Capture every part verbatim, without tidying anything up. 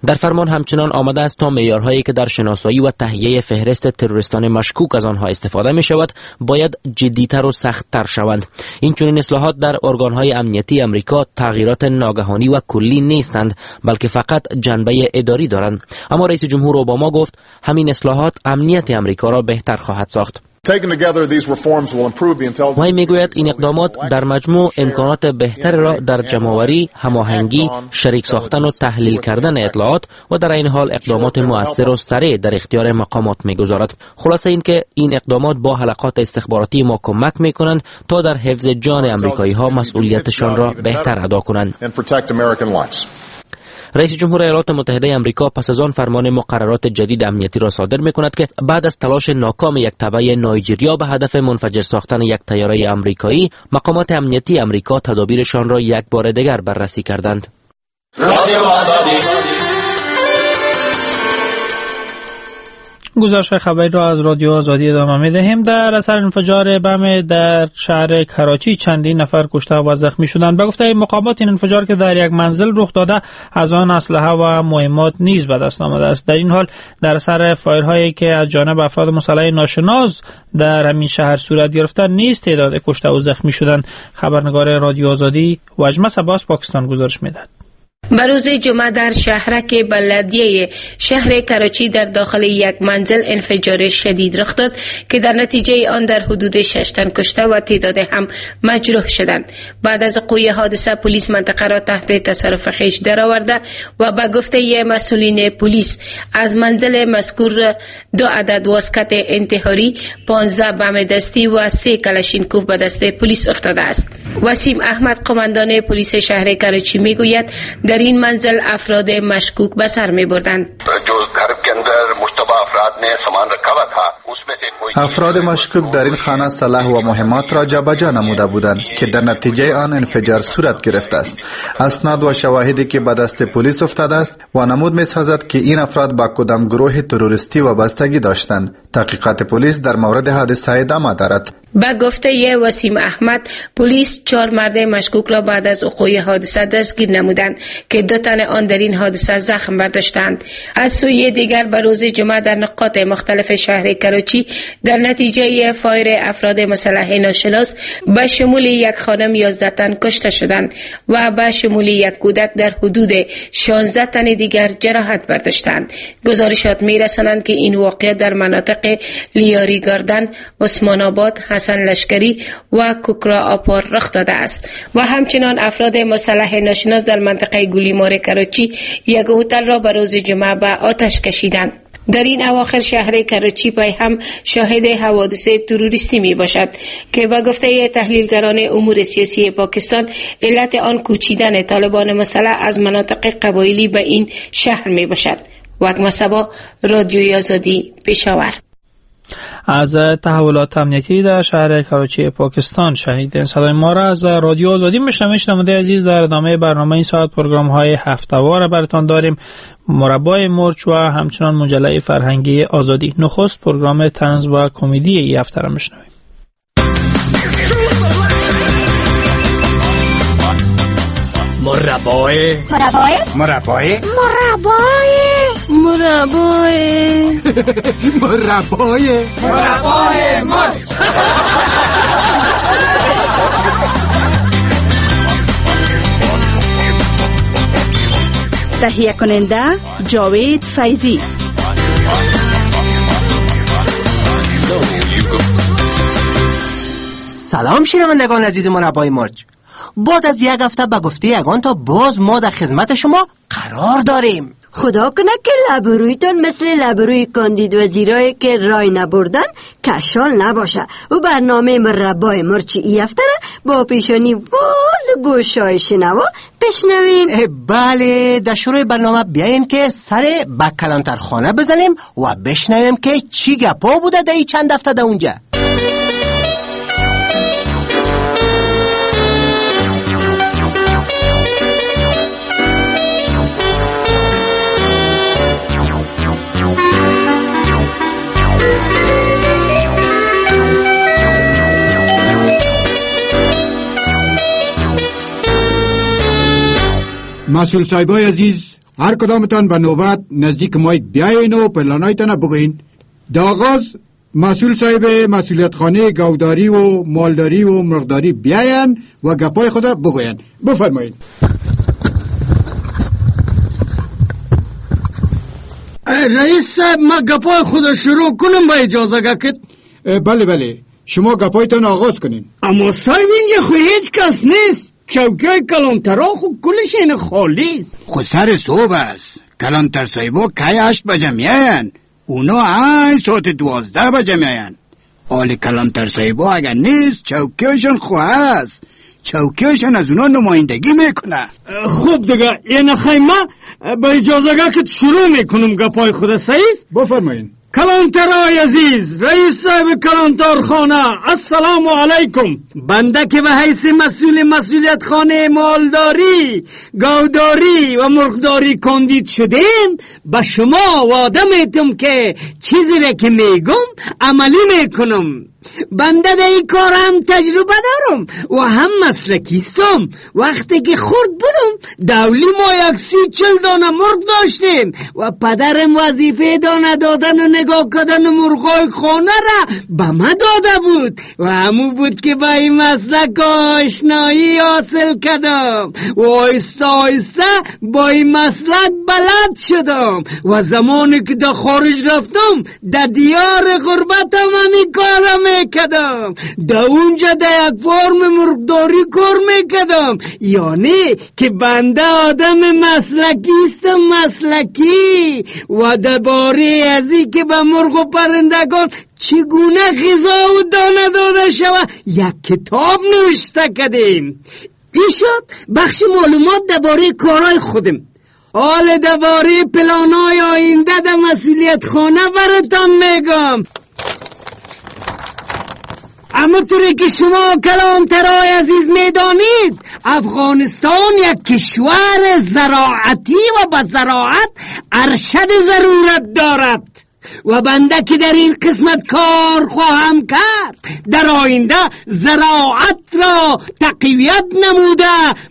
در فرمان همچنان آمده است تا معیارهایی که در شناسایی و تهیه فهرست تروریستان مشکوک از آنها استفاده می شود باید جدی‌تر و سخت‌تر شوند. این چنین اصلاحات در ارگان‌های امنیتی امریکا تغییرات ناگهانی و کلی نیستند، بلکه فقط جنبه اداری دارند. اما رئیس جمهور اوباما گفت همین اصلاحات امنیت امریکا را بهتر خواهد ساخت. وی میگوید این اقدامات در مجموع امکانات بهتر را در جمع‌آوری، هماهنگی، شریک ساختن و تحلیل کردن اطلاعات و در این حال اقدامات مؤثر و سریع در اختیار مقامات میگذارد. خلاصه این که این اقدامات با حلقات استخباراتی ما کمک میکنند تا در حفظ جان امریکایی ها مسئولیتشان را بهتر ادا کنند. رئیس جمهور ایالات متحده آمریکا پس از آن فرمان مقررات جدید امنیتی را صادر می‌کند که بعد از تلاش ناکام یک تبع نایجریا به هدف منفجر ساختن یک طیاره آمریکایی، مقامات امنیتی آمریکا تدابیرشان را یک بار دیگر بررسی کردند. گزارش خبری را از رادیو آزادی ادامه می‌دهیم. در اثر انفجار بم در شهر کراچی چندین نفر کشته و زخمی شدند. به گفته مقامات این انفجار که در یک منزل رخ داده از آن اسلحه و مهمات نیز به دست آمده است. در این حال در اثر فایرهایی که از جانب افراد مسلح ناشناس در همین شهر صورت گرفته نیز تعداد کشته و زخمی شدند. خبرنگار رادیو آزادی وجمه عباس پاکستان گزارش می‌دهد. بروز جمعه در شهرک بلدیه شهر کراچی در داخل یک منزل انفجار شدید رخ داد که در نتیجه آن در حدود شش تن کشته و تعداد هم مجروح شدند. بعد از وقوع حادثه پلیس منطقه را تحت تصرف خویش درآورده و به گفته مسئولین پلیس از منزل مذکور دو عدد واسکت انتحاری، پانزده بم دستی و سه کلاشینکوف به دست پلیس افتاده است. وسیم احمد قماندان پلیس شهر کراچی میگوید در این منزل افراد مشکوک به سر می بردند. افراد مشکوک در این خانه سلاح و مهمات را جابجا نموده بودند که در نتیجه آن انفجار صورت گرفته است. اسناد و شواهدی که به دست پلیس افتاده است و نمود می سازد که این افراد با کدام گروه تروریستی وابستگی داشتند. تحقیقات پلیس در مورد حادثه ادامه دارد. با گفته وسیم احمد پلیس چهار مرد مشکوک را بعد از وقوع حادثه دستگیر نمودند که دو تن آن در این حادثه زخم برداشتند. از سوی دیگر به روز جمعه در نقاط مختلف شهر کراچی در نتیجه فایر افراد مسلح ناشناس به شمول یک خانم یازده تن کشته شدند و به شمول یک کودک در حدود شانزده تن دیگر جراحت برداشتند. گزارشات می‌رسانند که این واقعه در مناطق لیاری گاردن، عثمان آباد، حسن لشکری و کوکرا آپار رخ داده است و همچنان افراد مسلح ناشناس در منطقه گلیمار کراچی یک هتل را به روز جمعه به آتش کشیدند. در این اواخر شهر کراچی پای هم شاهد حوادث تروریستی می باشد که با گفته تحلیلگران امور سیاسی پاکستان علت آن کوچیدن طالبان مسلح از مناطق قبایلی به این شهر می باشد. وگما سبا، رادیوی آزادی، پشاور. از تحولات امنیتی در شهر کراچی پاکستان شنیدین. صدای ما را از رادیو آزادی میشنوید. شنونده عزیز، در ادامه برنامه این ساعت پروگرام های هفته‌وار براتون داریم. مربای مرچ و همچنان مجله فرهنگی آزادی. نخست پروگرام طنز و کمدی این هفته را میشنویم. مربای مربای مربای مربای مربای مربای مربای مرچ. تهیه کننده جاوید فیضی. سلام شنوندگان عزیز مربای مرچ. بعد از یک هفته به گفته یگان تا باز ما در خدمت شما قرار داریم. خدا کنه که لبرویتون مثل لبروی کاندید وزیرایی که رای نبردن کشال نباشه و برنامه مربای مرچی ای هفته با پیشانی باز و گوشای شنوا بشنوین. بله، در شروع برنامه بیاین که سر به کلانتر خانه بزنیم و بشنویم که چی گپا بوده در این چند هفته در اونجا. مسئول صاحبای عزیز، هر کدامتان به نوبت نزدیک مایک بیاین و پلانایتان بگوین. در آغاز مسئول صاحب مسئولیت خانه گوداری و مالداری و مرغداری بیاین و گپای خود بگوین. بفرمایید. رئیس صاحب ما گپای خود شروع کنم با اجازه گکت؟ بله بله شما گپایتان آغاز کنین. اما صاحب اینجا خو هیچ کس نیست. چوکای کلانترها خو کلش این خالی است. خو سر صبح است. کلانتر صاحبا که هشت بجه میاین. اونا این ساعت دوازده بجه میاین. حال کلانتر صاحبا اگر نیست چوکیشون خو هست. چوکیشون از اونا نمایندگی میکنه. خوب دیگه این خیمه با اجازه که شروع میکنم گپای خود سعید. بفرمایین. کلانترای عزیز، رئیس صاحب کلانتر خانه، السلام علیکم. بنده که به حیث مسئول مسئولیت خانه مالداری، گوداری و مرغداری کاندید شدین، به شما وعده میتم که چیزی را که میگم عملی میکنم. بنده در این کار هم تجربه دارم و هم مسلکیستم. وقتی که خورد بودم دولی ما یک سی چل دانه مرغ داشتیم و پدرم وظیفه دانه دادن و نگاه کردن مرغای خانه را به ما داده بود و همو بود که با این مسلک آشنایی حاصل کردم و آیسته آیسته با این مسلک بلد شدم و زمانی که در خارج رفتم در دیار غربت هم همی کارم میکدم. در اونجا در یک فرم مرغداری کار میکدم. یعنی که بنده آدم مسلکیستم، مسلکی. و درباره ازی که به مرغ و پرندگان چگونه غذا و دانه داده شود یک کتاب نوشته کردیم. این شد بخش معلومات درباره کارهای خودم. حال درباره پلانای آینده در مسئولیت خانه براتان میگم. اما طوری که شما کلانترای عزیز میدانید افغانستان یک کشور زراعتی و با زراعت ارشد ضرورت دارد و بنده که در این قسمت کار خواهم کرد در آینده زراعت را تقویت نموده،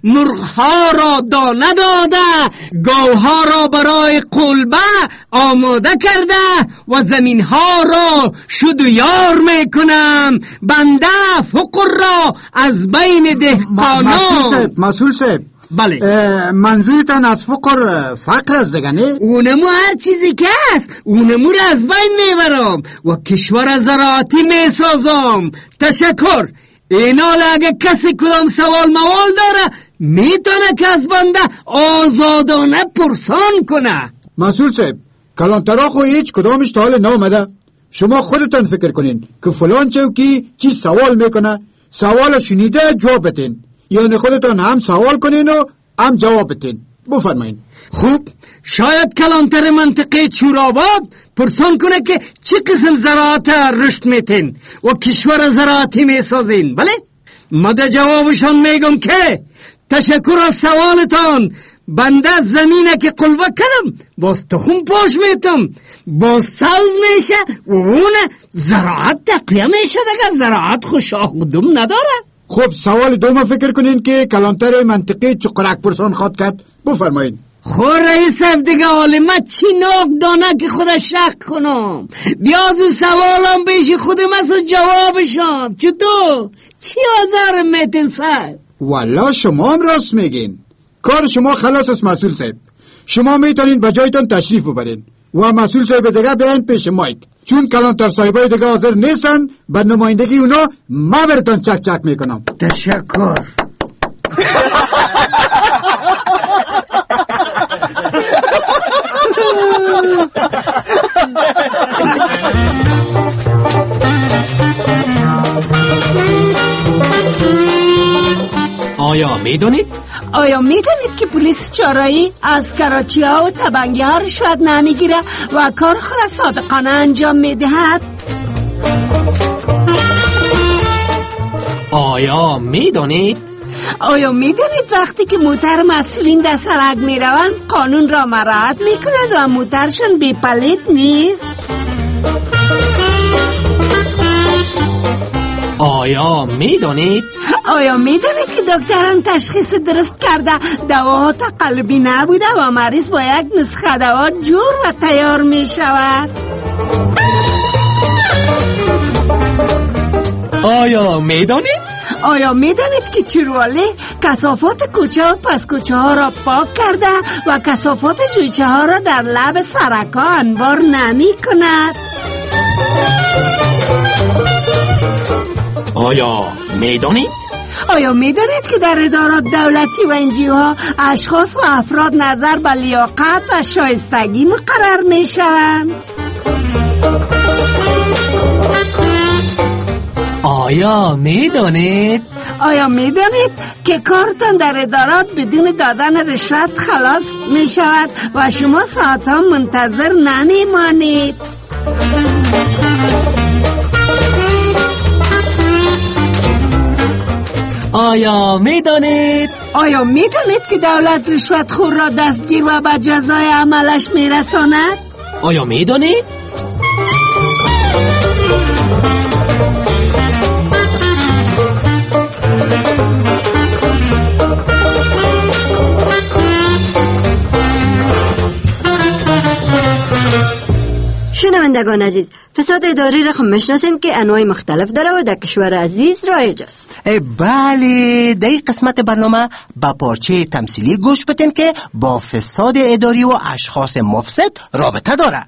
مرغها را دانه داده، گوها را برای قلبه آماده کرده و زمینها را شد و یار میکنم. بنده فقر را از بین دهقانان. مسئول صاحب بله منظورتان از فقر فقر است دیگه نه؟ اونمو هر چیزی که هست اونمو را از بین میبرم و کشور زراعتی میسازم. تشکر. اینال اگه کسی کدام سوال موال داره میتونه که از بنده آزادانه پرسان کنه. مسئول صاحب کلانترها خو هیچ کدامش تا حال نامده. شما خودتان فکر کنین که فلان چوکی چی سوال میکنه، سوال شنیده جواب بتین، یعنی خودتان هم سوال کنین و هم جواب بتین. بفرمایین. خوب شاید کلانتر منطقه چورآباد پرسان کنه که چی قسم زراعت رشد میتین و کشور زراعتی میسازین. بله ما در جوابشان میگم که تشکر از سوالتان. بنده زمینه که قلبه کردم باز تخم پاش میتم، باز سوز میشه و اون زراعت تقویه میشه دیگه. زراعت خوشاق دم نداره. خب سوال دوم فکر کنین که کلانتر منطقه چقرک پرسان خواد کرد. بفرمایین. خب رئیس دیگه حالما چی ناک دانه که خود شک کنم. بیاز و سوالم بیشی خودم از جوابشم. چطور؟ چی آزار میتین صاحب؟ والا شما هم راست میگین. کار شما خلاص است مسئول صاحب. شما میتونین به جایتان تشریف ببرین و مسئول صاحب دیگه بیاین پیش مایک. چون کلانتر صاحبای دیگه حاضر نیستن به نمایندگی اونا ما براتون چک چک میکنم. تشکر. آیا میدونید؟ آیا میدونید که پلیس چارایی از کراچی ها و تبنگی ها رشوت نمیگیره و کار خود صادقانه انجام میدهد؟ آیا میدونید؟ آیا میدونید وقتی که موتر مسئولین در سرک میروند قانون را مراعات میکنند و موترشون بی پلیت نیست؟ آیا میدونید؟ آیا میدونید که دکتران تشخیص درست کرده دواها تقلبی نبوده و مریض با یک نسخه دوا جور و تیار می شود؟ آیا میدانید؟ آیا میدانید که چیرواله کثافات کوچه و پس کوچه ها را پاک کرده و کثافات جویچه ها را در لب سرکا انبار نمی کند؟ آیا میدانید؟ آیا میدانید که در ادارات دولتی و انجیوها اشخاص و افراد نظر به لیاقت و شایستگی مقرر می شوند؟ آیا میدانید؟ آیا میدانید که کارتان در ادارات بدون دادن رشوت خلاص می شود و شما ساعتها منتظر نمیمانید؟ آیا میدانید؟ آیا میدانید که دولت رشوت خور را دستگیر و به جزای عملش میرساند؟ آیا میدانید؟ شنوندگان عزیز، فساد اداری را خب میشناسیم که انواع مختلف داره و در کشور عزیز رایج است. بله، در این قسمت برنامه با پارچه تمثیلی گوش بدین که با فساد اداری و اشخاص مفسد رابطه داره.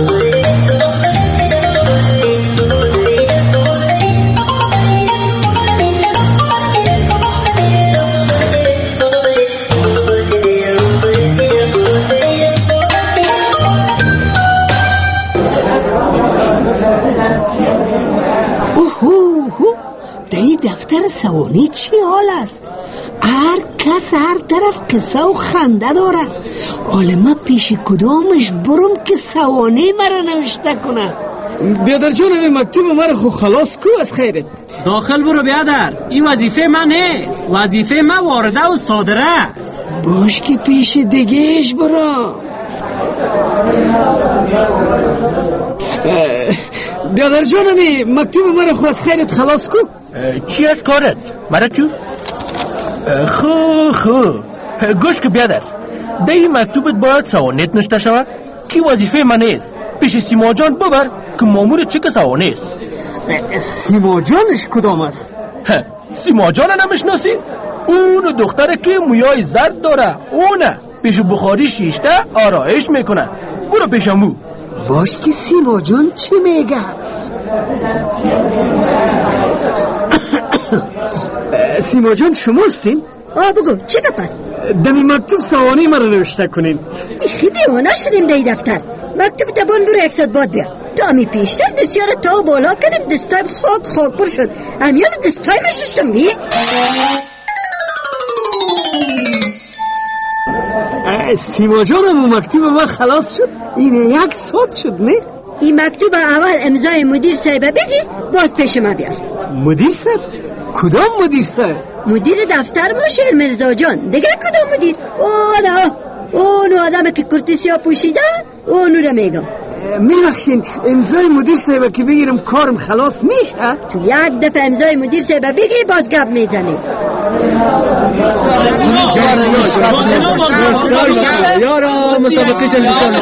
دفتر سوانی چی حال است؟ هر کس هر طرف قصه و خنده داره. حالا ما پیش کدامش برم که سوانی مرا نوشته کنه؟ بیادر جان، مکتوب مرا خو خلاص کو از خیرت. داخل برو بیادر، این وظیفه من نیست، وظیفه من وارده و صادره. باش که پیش دیگهش برو. بیادر جانمی مکتوب مرا خو از خیرت خلاص کو. چی از کارت؟ مرا چون؟ خو خو گوش که بیادر، ده این مکتوبت باید سوانیت نشته شود که وظیفه من نیست. پیش سیما جان ببر که مامور چه که سوانیست. سیما جانش کدام است؟ سیما جان نمیشناسی؟ اون دختره که مویای زرد داره، اونه پیش بخاری شیشته آرایش میکنه. برو پیشم بو. باش که سیما جان چی میگه؟ سیما جان شماستین؟ آه بگو چی گپ است؟ دمی مکتوب سوانی مرا نوشته کنین. خیلی اونا شدیم دی دفتر. مکتوب دبان برو یک ساعت بعد بیا. تا امی پیشتر دستیار تا بالا کنیم دستایم خاک خاک پر شد. امیال دستایم ششتم بی؟ سیما جانم مکتوب ما خلاص شد. این یک ساعت شد نه؟ این مکتوب اول امضای مدیر صاحب بگی باز پیش ما بیار. مدیر صاحب؟ کدام مدیر صاحب؟ مدیر دفتر ما شیر مرزا جان. دیگه کدام مدیر؟ اونا اونو آدم که کرتی سیاه پوشیده اونو را میگم. میبخشین امضای مدیر صاحب که بگیرم کارم خلاص میشه؟ تو یک دفعه امضای مدیر صاحب بگی باز گپ میزنیم. یارا مسابقه شلستان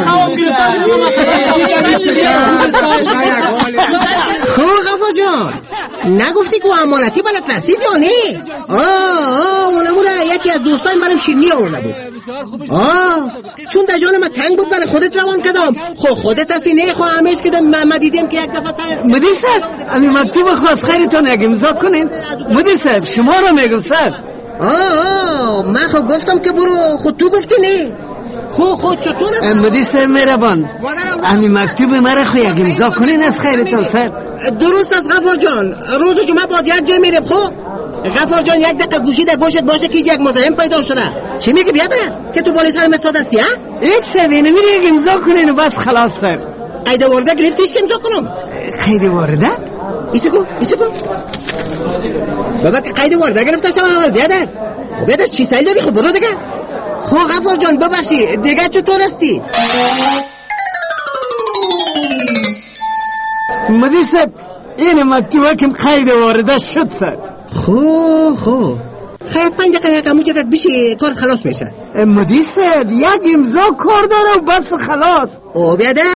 خب غفار جان، نگفتی که امانتی بلد رسید یا نه؟ آه آه اونمونه یکی از دوستای منم شیرنی آورده بود. آه چون در جان من تنگ بود برای خودت روان کردم. خب خودت هستی نه خب همش کردم. من دیدم که یک دفعه سر مدیر صاحب امی مکتوب خواست خیرتان یک امضا کنین. مدیر صاحب شما را میگم صاحب. آه آه من خب گفتم که برو خود تو گفتی نه. خب خود چطور است؟ مدیر صاحب مهربان امی مکتوب مرا خو یک امضا کنین از خیرتان صاحب. درست است غفار جان، روز جمعه باز یک جای میرم. خب غفار جان یک دقیقه گوشی در باشد باشه که یک مزاحم پیدا شده. چی میگی بیادر که تو بالی سر مساد هستی ها؟ هیچ سوینه میری یک امضا کنین و بس خلاص صاحب. قید وارده گرفتیش که امضا کنم؟ قید وارده؟ ایسو کن ایسو کن بابا که قید وارده گرفته شما اول بیادر. خب بیادر چی سایی داری؟ خب برو دیگه. خب غفار جان ببخشی دیگه چطور هستی؟ مدیر صاحب این مکتوبه که قید وارده شد سر. خو خو خیلی پنج دقیقه که مجرد بشه کار خلاص میشه. مدیر صاحب یک امضا کار داره و بس خلاص. او بیاده